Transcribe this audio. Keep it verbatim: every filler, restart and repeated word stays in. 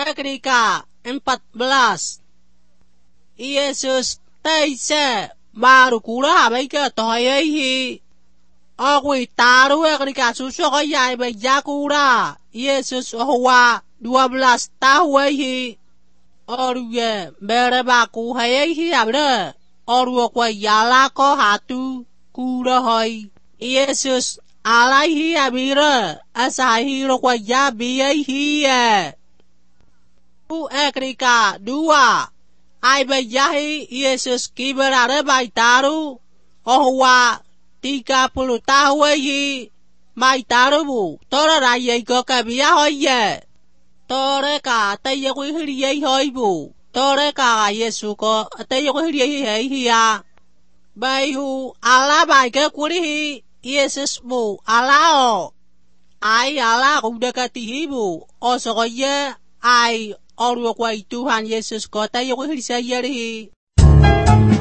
Ekrika empat belas. Yesus taise baru kura baika tohayehi. Agui taru ekrika susu kaya baja kura. Yesus ohwa dua belas tahuehi. Oruye berebaku hayehi abre. Oru kwa yala ko hatu kura hoi. Yesus alaihi abire asahi ro kwa yabiyehi e. U ekrika dua. Ai bajahi Yesus kiberare baitaru. Ohwa tiga puluh tahuehi. Baitaru bu. Tora raya ko kabia hoye. Tore ka tayo ko hiriye hoi bu. Tore ka Yesu ko tayo ko hiriye hei ya. Baihu ala baike kurihi. Yesus bu alao. Ai ala kudakatihi bu. Osokoye ai oru kwa Tuhan Yesus ko tayo ko hiriye hei.